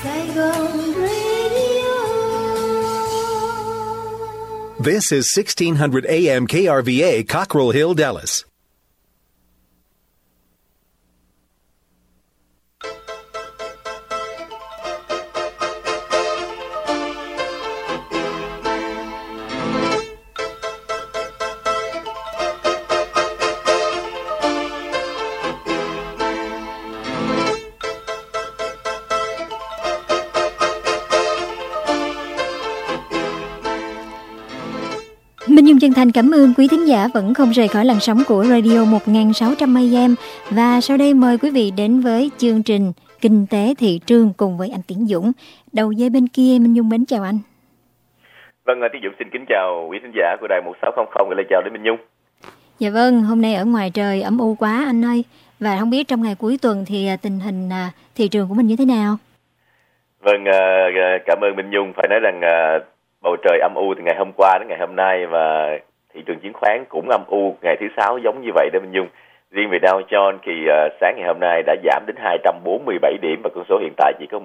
Saigon Radio. This is 1600 AM KRVA, Cockrell Hill, Dallas. Minh Nhung chân thành cảm ơn quý thính giả vẫn không rời khỏi làn sóng của Radio 1600 AM. Và sau đây mời quý vị đến với chương trình Kinh tế thị trường cùng với anh Tiến Dũng. Đầu dây bên kia Minh Nhung mến chào anh. Vâng, Tiến Dũng xin kính chào quý thính giả của đài 1600 và lời chào đến Minh Nhung. Dạ vâng, hôm nay ở ngoài trời ẩm u quá anh ơi. Và không biết trong ngày cuối tuần thì tình hình thị trường của mình như thế nào? Vâng, cảm ơn Minh Nhung. Phải nói rằng bầu trời âm u từ ngày hôm qua đến ngày hôm nay và thị trường chứng khoán cũng âm u ngày thứ Sáu giống như vậy đó Minh Nhung. Riêng về Dow Jones thì sáng ngày hôm nay đã giảm đến 247 điểm và con số hiện tại chỉ có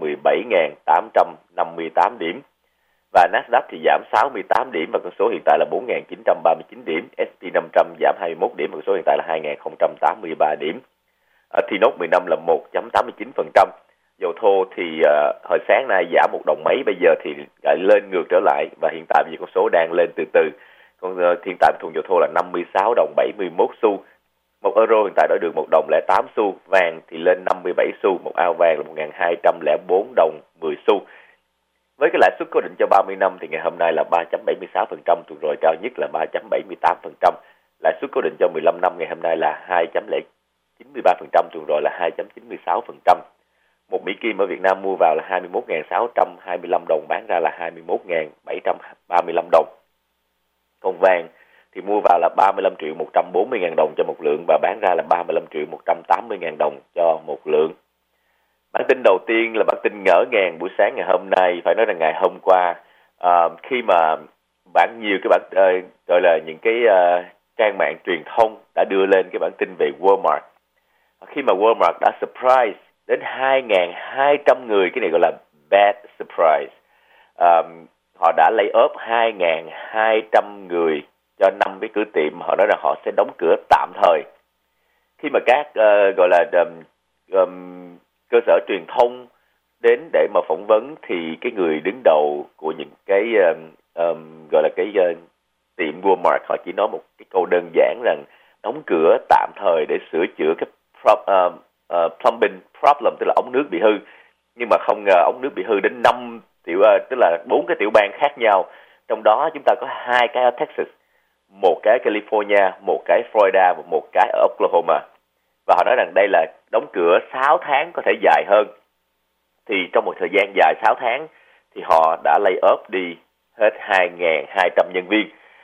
17.858 điểm. Và Nasdaq thì giảm 68 điểm và con số hiện tại là 4.939 điểm. S&P 500 giảm 21 điểm và con số hiện tại là 2.083 điểm. Thì nốt 15 là 1.89%. Dầu thô thì hồi sáng nay giảm 1 đồng mấy, bây giờ thì lại lên ngược trở lại và hiện tại vì con số đang lên từ từ. Còn hiện tại thùng dầu thô là 56 đồng 71 xu. 1 euro hiện tại đổi được 1 đồng 08 xu. Vàng thì lên 57 xu, một ao vàng là 1.204 đồng 10 xu. Với cái lãi suất cố định cho 30 năm thì ngày hôm nay là 3.76%, tuần rồi cao nhất là 3.78%. Lãi suất cố định cho 15 năm ngày hôm nay là 2.93%, tuần rồi là 2.96%. Một Mỹ Kim ở Việt Nam mua vào là 21.625 đồng, bán ra là 21.735 đồng. Còn vàng thì mua vào là 35.140.000 đồng cho một lượng và bán ra là 35.180.000 đồng cho một lượng. Bản tin đầu tiên là bản tin ngỡ ngàng buổi sáng ngày hôm nay. Phải nói rằng ngày hôm qua khi mà nhiều cái bản gọi là những cái trang mạng truyền thông đã đưa lên cái bản tin về Walmart. Khi mà Walmart đã surprise đến 2.200 người, cái này gọi là bad surprise. Họ đã lay off 2.200 người cho 5 cái cửa tiệm. Họ nói rằng họ sẽ đóng cửa tạm thời. Khi mà các gọi là cơ sở truyền thông đến để mà phỏng vấn thì cái người đứng đầu của những cái gọi là cái tiệm Walmart, họ chỉ nói một cái câu đơn giản rằng đóng cửa tạm thời để sửa chữa cái plumbing problem, tức là ống nước bị hư. Nhưng mà không ngờ ống nước bị hư đến 5 tiểu, tức là 4 cái tiểu bang khác nhau. Trong đó chúng ta có 2 cái ở Texas, một cái California, một cái Florida và một cái ở Oklahoma. Và họ nói rằng đây là đóng cửa 6 tháng, có thể dài hơn. Thì trong một thời gian dài 6 tháng thì họ đã lay off đi hết 2.200 nhân viên.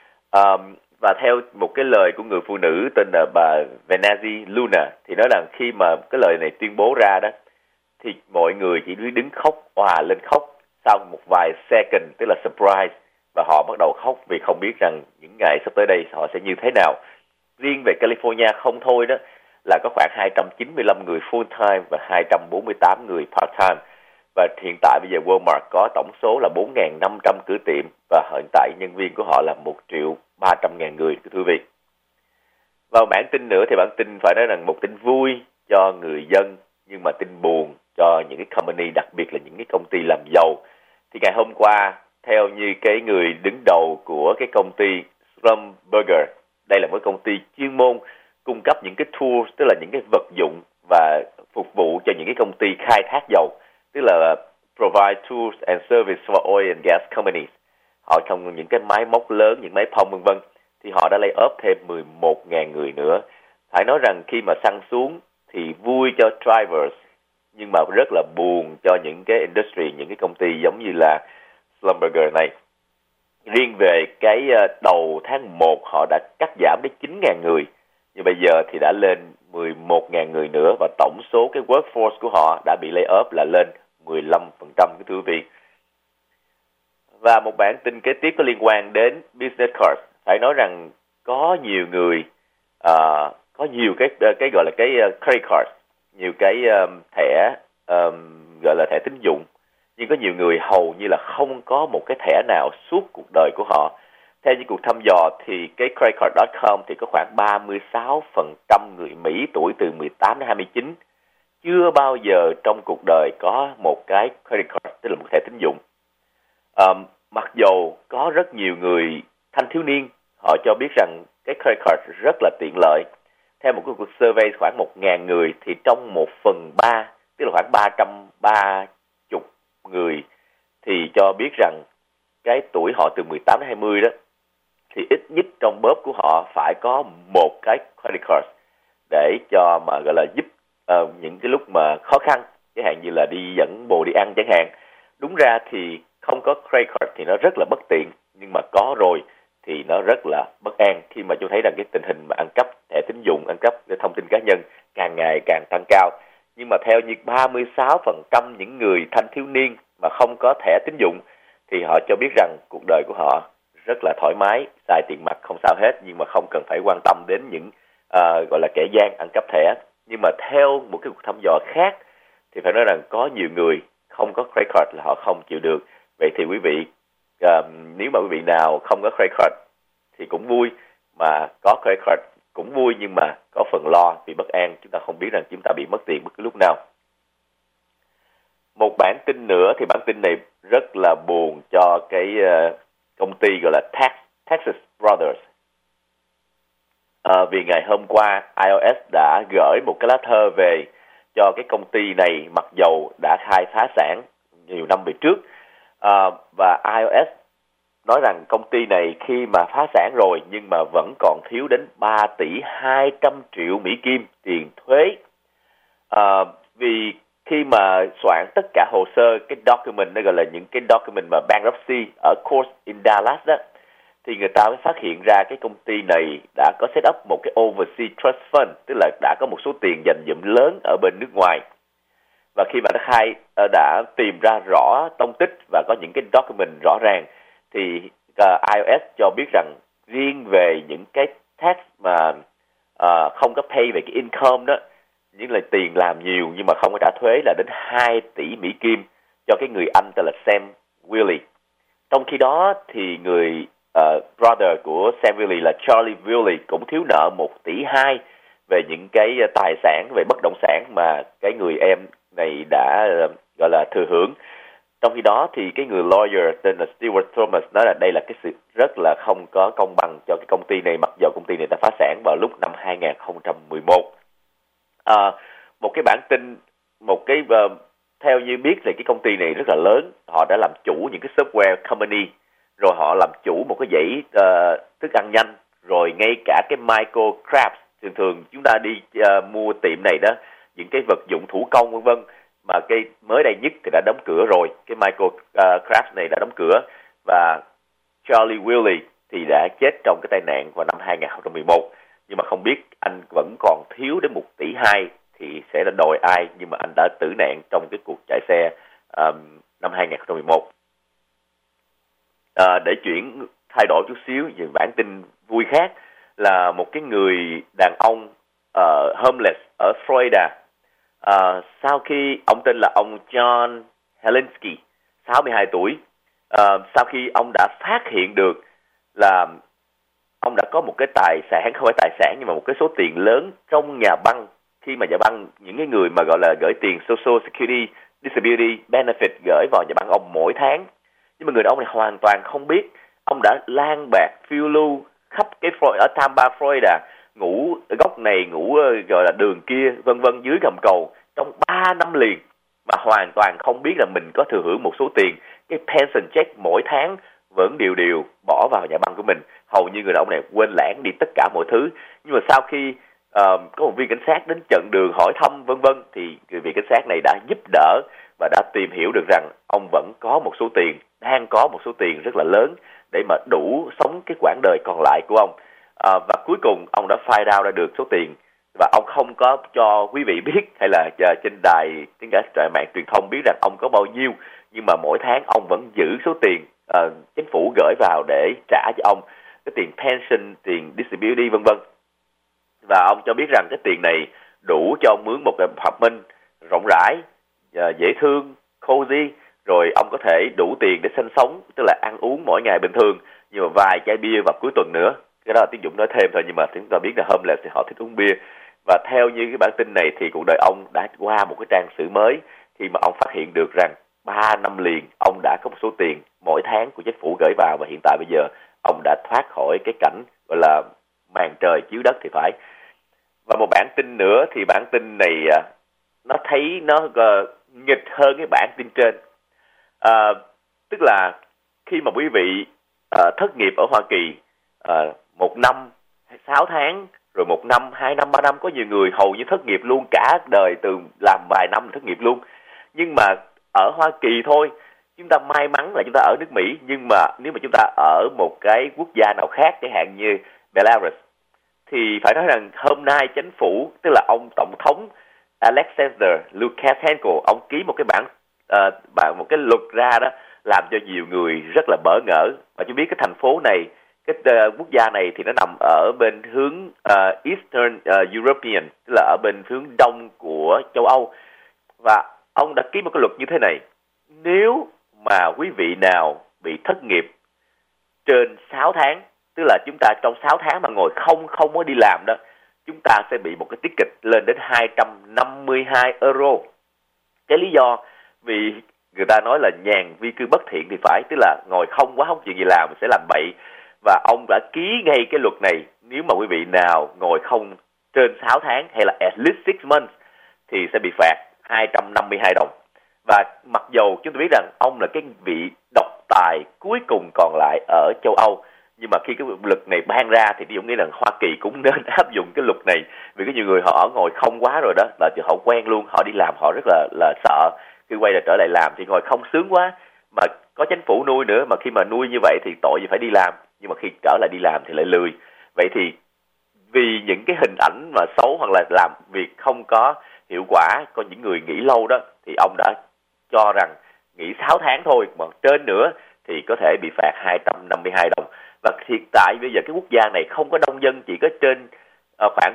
Và theo một cái lời của người phụ nữ tên là bà Venazi Luna thì nói rằng khi mà cái lời này tuyên bố ra đó thì mọi người chỉ đứng khóc, òa lên khóc sau một vài second, tức là surprise, và họ bắt đầu khóc vì không biết rằng những ngày sắp tới đây họ sẽ như thế nào. Riêng về California không thôi đó là có khoảng 295 người full time và 248 người part time. Và hiện tại bây giờ Walmart có tổng số là 4.500 cửa tiệm và hiện tại nhân viên của họ là 1.300.000 người, thưa quý vị. Vào bản tin nữa thì bản tin phải nói rằng một tin vui cho người dân nhưng mà tin buồn cho những cái company, đặc biệt là những cái công ty làm dầu. Thì ngày hôm qua, theo như cái người đứng đầu của cái công ty Schlumberger, đây là một công ty chuyên môn cung cấp những cái tools, tức là những cái vật dụng và phục vụ cho những cái công ty khai thác dầu, tức là provide tools and service for oil and gas companies. Họ trong những cái máy móc lớn, những máy pump vân vân, thì họ đã lay off thêm 11.000 người nữa. Phải nói rằng khi mà xăng xuống thì vui cho drivers nhưng mà rất là buồn cho những cái industry, những cái công ty giống như là Schlumberger này. Riêng về cái đầu tháng 1 họ đã cắt giảm đến 9.000 người, nhưng bây giờ thì đã lên 11.000 người nữa và tổng số cái workforce của họ đã bị lay off là lên 15%, cái thưa quý vị. Và một bản tin kế tiếp có liên quan đến business cards. Phải nói rằng có nhiều người có nhiều cái gọi là cái credit card, nhiều cái thẻ gọi là thẻ tín dụng nhưng có nhiều người hầu như là không có một cái thẻ nào suốt cuộc đời của họ. Theo những cuộc thăm dò thì cái creditcard.com thì có khoảng 36% người Mỹ tuổi từ 18 đến 29 chưa bao giờ trong cuộc đời có một cái credit card, tức là một thẻ tín dụng. Mặc dù có rất nhiều người thanh thiếu niên họ cho biết rằng cái credit card rất là tiện lợi. Theo một cuộc survey khoảng 1.000 người thì trong 1/3, tức là khoảng 330 người thì cho biết rằng cái tuổi họ từ 18 đến 20 đó thì ít nhất trong bóp của họ phải có một cái credit card để cho mà gọi là giúp những cái lúc mà khó khăn, chẳng hạn như là đi dẫn bồ đi ăn chẳng hạn. Đúng ra thì không có credit card thì nó rất là bất tiện, nhưng mà có rồi thì nó rất là bất an khi mà chúng thấy rằng cái tình hình mà ăn cắp thẻ tín dụng, ăn cắp cái thông tin cá nhân càng ngày càng tăng cao. Nhưng mà theo như 36% những người thanh thiếu niên mà không có thẻ tín dụng thì họ cho biết rằng cuộc đời của họ rất là thoải mái, xài tiền mặt không sao hết, nhưng mà không cần phải quan tâm đến những gọi là kẻ gian ăn cắp thẻ. Nhưng mà theo một cái cuộc thăm dò khác thì phải nói rằng có nhiều người không có credit card là họ không chịu được. Vậy thì quý vị, nếu mà quý vị nào không có credit card thì cũng vui, mà có credit card cũng vui, nhưng mà có phần lo vì bất an, chúng ta không biết rằng chúng ta bị mất tiền bất cứ lúc nào. Một bản tin nữa thì bản tin này rất là buồn cho cái công ty gọi là Texas Brothers. Vì ngày hôm qua IRS đã gửi một cái lá thơ về cho cái công ty này, mặc dầu đã khai phá sản nhiều năm về trước. Và IRS nói rằng công ty này khi mà phá sản rồi nhưng mà vẫn còn thiếu đến 3 tỷ 200 triệu Mỹ Kim tiền thuế. Vì khi mà soạn tất cả hồ sơ, cái document, nó gọi là những cái document mà bankruptcy ở court in Dallas đó, thì người ta mới phát hiện ra cái công ty này đã có set up một cái overseas trust fund, tức là đã có một số tiền dành dụm lớn ở bên nước ngoài. Và khi mà nó đã tìm ra rõ tông tích và có những cái document rõ ràng thì IRS cho biết rằng riêng về những cái tax mà không có pay về cái income đó, những là tiền làm nhiều nhưng mà không có trả thuế, là đến 2 tỷ Mỹ Kim cho cái người anh tên là Sam Willey. Trong khi đó thì người brother của Sam Willey là Charlie Willey cũng thiếu nợ 1 tỷ 2 về những cái tài sản về bất động sản mà cái người em này đã gọi là thừa hưởng. Trong khi đó thì cái người lawyer tên là Stewart Thomas nói là đây là cái sự rất là không có công bằng cho cái công ty này, mặc dù công ty này đã phá sản vào lúc năm 2011. Một cái bản tin, theo như biết thì cái công ty này rất là lớn, họ đã làm chủ những cái software company, rồi họ làm chủ một cái dãy thức ăn nhanh, rồi ngay cả cái Michael Crafts, thường chúng ta đi mua tiệm này đó, những cái vật dụng thủ công vân vân, mà cái mới đây nhất thì đã đóng cửa rồi, cái Michael Crafts này đã đóng cửa, và Charlie Willey thì đã chết trong cái tai nạn vào năm 2011. Nhưng mà không biết anh vẫn còn thiếu đến 1 tỷ 2 thì sẽ là đòi ai, nhưng mà anh đã tử nạn trong cái cuộc chạy xe năm 2011. Để thay đổi chút xíu về bản tin vui khác, là một cái người đàn ông homeless ở Florida. Sau khi ông tên là ông John Helinski, 62 tuổi, sau khi ông đã phát hiện được là ông đã có một cái tài sản, không phải tài sản nhưng mà một cái số tiền lớn trong nhà băng, khi mà nhà băng, những cái người mà gọi là gửi tiền Social Security Disability Benefit gửi vào nhà băng ông mỗi tháng. Nhưng mà người đàn ông này hoàn toàn không biết, ông đã lang bạc phiêu lưu khắp cái ở Tampa, Florida, ngủ góc này, ngủ gọi là đường kia, vân vân, dưới gầm cầu trong 3 năm liền, mà hoàn toàn không biết là mình có thừa hưởng một số tiền, cái pension check mỗi tháng vẫn đều bỏ vào nhà băng của mình. Hầu như người đàn ông này quên lãng đi tất cả mọi thứ. Nhưng mà sau khi có một viên cảnh sát đến chặn đường hỏi thăm vân vân, thì vị cảnh sát này đã giúp đỡ và đã tìm hiểu được rằng ông vẫn có một số tiền, đang có một số tiền rất là lớn để mà đủ sống cái quãng đời còn lại của ông. Và cuối cùng ông đã find out ra được số tiền, và ông không có cho quý vị biết hay là trên đài mạng truyền thông biết rằng ông có bao nhiêu, nhưng mà mỗi tháng ông vẫn giữ số tiền chính phủ gửi vào để trả cho ông cái tiền pension, tiền disability vân vân. Và ông cho biết rằng cái tiền này đủ cho ông mướn một cái apartment rộng rãi, dễ thương, cozy, rồi ông có thể đủ tiền để sinh sống, tức là ăn uống mỗi ngày bình thường, nhưng mà vài chai bia vào cuối tuần nữa. Cái đó là Tiến Dũng nói thêm thôi, nhưng mà chúng ta biết là homeless thì họ thích uống bia. Và theo như cái bản tin này thì cuộc đời ông đã qua một cái trang sử mới khi mà ông phát hiện được rằng 3 năm liền ông đã có một số tiền mỗi tháng của chính phủ gửi vào, và hiện tại bây giờ ông đã thoát khỏi cái cảnh gọi là màn trời chiếu đất thì phải. Và một bản tin nữa thì bản tin này nó thấy nó nghịch hơn cái bản tin trên. Tức là khi mà quý vị thất nghiệp ở Hoa Kỳ 1 năm, 6 tháng, rồi 1 năm, 2 năm, 3 năm, có nhiều người hầu như thất nghiệp luôn cả đời, từ làm vài năm thất nghiệp luôn. Nhưng mà ở Hoa Kỳ thôi, chúng ta may mắn là chúng ta ở nước Mỹ, nhưng mà nếu mà chúng ta ở một cái quốc gia nào khác, chẳng hạn như Belarus, thì phải nói rằng hôm nay chính phủ, tức là ông tổng thống Alexander Lukashenko, ông ký một cái một cái luật ra đó, làm cho nhiều người rất là bỡ ngỡ. Và chúng biết cái thành phố này, cái quốc gia này thì nó nằm ở bên hướng Eastern European, tức là ở bên hướng đông của châu Âu. Và ông đã ký một cái luật như thế này: nếu mà quý vị nào bị thất nghiệp trên 6 tháng, tức là chúng ta trong 6 tháng mà ngồi không có đi làm đó, chúng ta sẽ bị một cái ticket lên đến 252 euro. Cái lý do vì người ta nói là nhàn vi cư bất thiện thì phải, tức là ngồi không quá, không chuyện gì làm sẽ làm bậy. Và ông đã ký ngay cái luật này: nếu mà quý vị nào ngồi không trên 6 tháng hay là at least 6 months thì sẽ bị phạt 252 đồng. Và mặc dù chúng ta biết rằng ông là cái vị độc tài cuối cùng còn lại ở châu Âu, nhưng mà khi cái luật này ban ra thì tôi nghĩ rằng Hoa Kỳ cũng nên áp dụng cái luật này, vì có nhiều người họ ở ngồi không quá rồi đó, là họ quen luôn, họ đi làm họ rất là sợ, khi quay lại trở lại làm thì ngồi không sướng quá, mà có chính phủ nuôi nữa, mà khi mà nuôi như vậy thì tội gì phải đi làm, nhưng mà khi trở lại đi làm thì lại lười. Vậy thì vì những cái hình ảnh mà xấu hoặc là làm việc không có hiệu quả, có những người nghỉ lâu đó, thì ông đã cho rằng nghỉ 6 tháng thôi, mà trên nữa thì có thể bị phạt 252 đồng. Và hiện tại bây giờ cái quốc gia này không có đông dân, chỉ có trên khoảng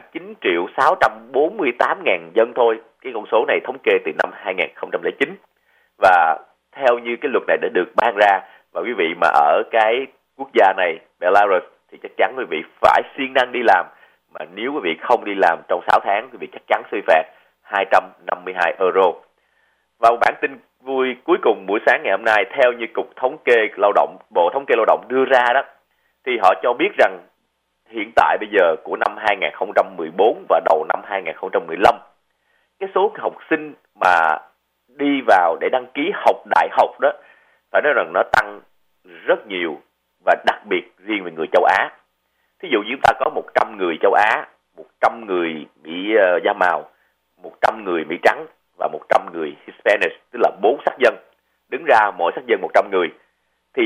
9.648.000 dân thôi. Cái con số này thống kê từ năm 2009. Và theo như cái luật này đã được ban ra, và quý vị mà ở cái quốc gia này, Belarus, thì chắc chắn quý vị phải siêng năng đi làm. Mà nếu quý vị không đi làm trong 6 tháng, quý vị chắc chắn sẽ phạt 252 euro. Và một bản tin vui cuối cùng buổi sáng ngày hôm nay, theo như Cục Thống kê Lao động, Bộ Thống kê Lao động đưa ra đó, thì họ cho biết rằng hiện tại bây giờ của năm 2014 và đầu năm 2015, cái số học sinh mà đi vào để đăng ký học đại học đó, phải nói rằng nó tăng rất nhiều, và đặc biệt riêng về người châu Á. Thí dụ như chúng ta có 100 người châu Á, 100 người Mỹ da màu, 100 người Mỹ trắng và 100 người Hispanic, tức là 4 sắc dân, đứng ra mỗi sắc dân 100 người, thì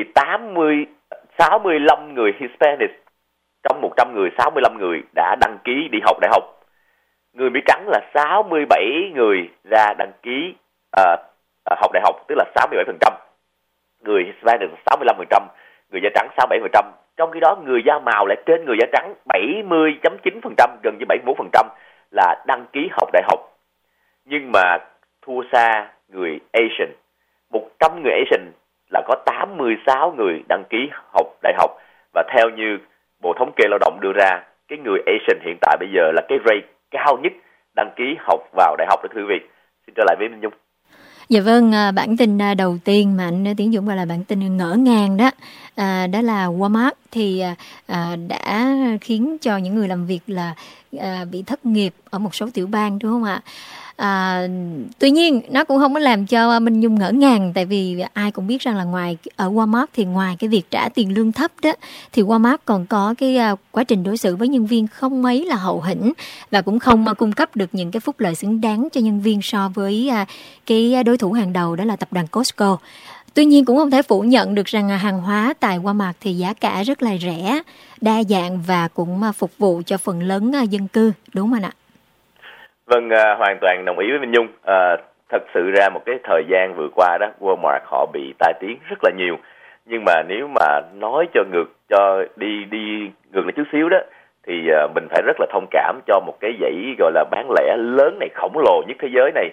65 người Hispanic trong 100 người, 65 người đã đăng ký đi học đại học. Người Mỹ trắng là 67 người ra đăng ký học đại học, tức là 67%. Người Hispanic là 65%, người da trắng 67%. Trong khi đó người da màu lại trên người da trắng 70.9%, gần như 71% là đăng ký học đại học. Nhưng mà thua xa người Asian. 100 người Asian là có 86 người đăng ký học đại học. Và theo như Bộ Thống kê Lao động đưa ra, cái người Asian hiện tại bây giờ là cái rate cao nhất đăng ký học vào đại học đó, thưa quý vị. Xin trở lại với Minh Nhung. Dạ vâng, bản tin đầu tiên mà anh Tiến Dũng gọi là bản tin ngỡ ngàng đó, đó là Walmart thì đã khiến cho những người làm việc là bị thất nghiệp ở một số tiểu bang, đúng không ạ? Tuy nhiên nó cũng không có làm cho Minh Nhung ngỡ ngàng, tại vì ai cũng biết rằng là ngoài ở Walmart thì ngoài cái việc trả tiền lương thấp đó, thì Walmart còn có cái quá trình đối xử với nhân viên không mấy là hậu hĩnh, và cũng không cung cấp được những cái phúc lợi xứng đáng cho nhân viên so với cái đối thủ hàng đầu, đó là tập đoàn Costco. Tuy nhiên cũng không thể phủ nhận được rằng hàng hóa tại Walmart thì giá cả rất là rẻ, đa dạng và cũng phục vụ cho phần lớn dân cư, đúng không ạ? Vâng, hoàn toàn đồng ý với Minh Nhung. Thật sự ra một cái thời gian vừa qua đó, Walmart họ bị tai tiếng rất là nhiều. Nhưng mà nếu mà nói cho đi ngược lại chút xíu đó, thì mình phải rất là thông cảm cho một cái dãy gọi là bán lẻ lớn này, khổng lồ nhất thế giới này.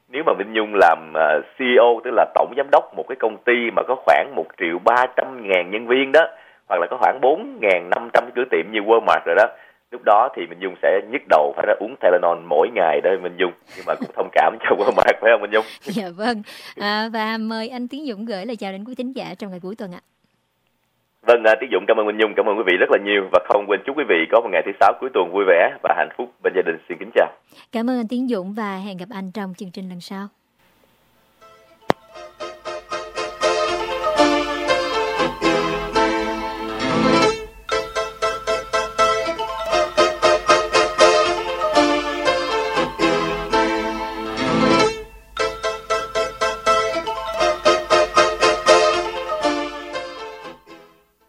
nếu mà Minh Nhung làm CEO, tức là tổng giám đốc một cái công ty mà có khoảng 1.300.000 nhân viên đó, hoặc là có khoảng 4.500 cửa tiệm như Walmart rồi đó, lúc đó thì Minh Nhung sẽ nhức đầu phải uống Tylenol mỗi ngày đó Minh Nhung. Nhưng mà cũng thông cảm cho Walmart, phải không Minh Nhung? Dạ vâng. Và mời anh Tiến Dũng gửi lời chào đến quý thính giả trong ngày cuối tuần ạ. Vâng, Tiến Dũng cảm ơn Minh Nhung, cảm ơn quý vị rất là nhiều, và không quên chúc quý vị có một ngày thứ Sáu cuối tuần vui vẻ và hạnh phúc bên gia đình. Xin kính chào. Cảm ơn anh Tiến Dũng và hẹn gặp anh trong chương trình lần sau.